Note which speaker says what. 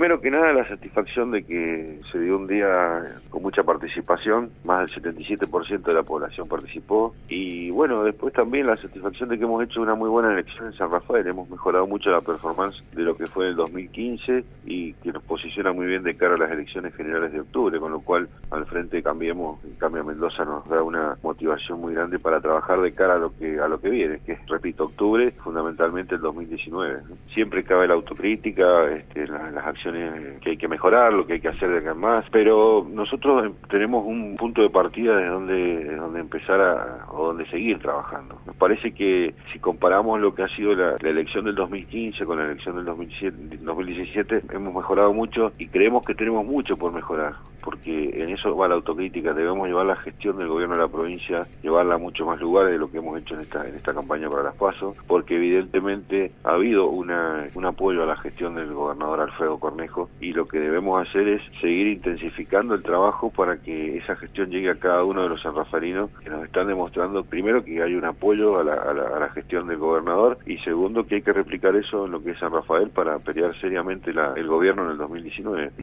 Speaker 1: primero que nada la satisfacción de que se dio un día con mucha participación, más del 77% de la población participó, y bueno, después también la satisfacción de que hemos hecho una muy buena elección en San Rafael, hemos mejorado mucho la performance de lo que fue en el 2015 y que nos posiciona muy bien de cara a las elecciones generales de octubre, con lo cual al frente Cambiemos, Cambia Mendoza nos da una motivación muy grande para trabajar de cara a lo que viene, que es, repito, octubre, fundamentalmente el 2019, ¿no? Siempre cabe la autocrítica, las acciones que hay que mejorar, lo que hay que hacer de acá en más, pero nosotros tenemos un punto de partida de donde empezar o donde seguir trabajando. Nos parece que si comparamos lo que ha sido la elección del 2015 con la elección del 2017, hemos mejorado mucho y creemos que tenemos mucho por mejorar, porque en eso va la autocrítica. Debemos llevar la gestión del gobierno de la provincia, llevarla a muchos más lugares de lo que hemos hecho en esta campaña para las PASO, porque evidentemente ha habido un apoyo a la gestión del gobernador Alfredo Cornejo, y lo que debemos hacer es seguir intensificando el trabajo para que esa gestión llegue a cada uno de los sanrafalinos que nos están demostrando, primero, que hay un apoyo a la gestión del gobernador, y segundo, que hay que replicar eso en lo que es San Rafael para pelear seriamente el gobierno en el 2019.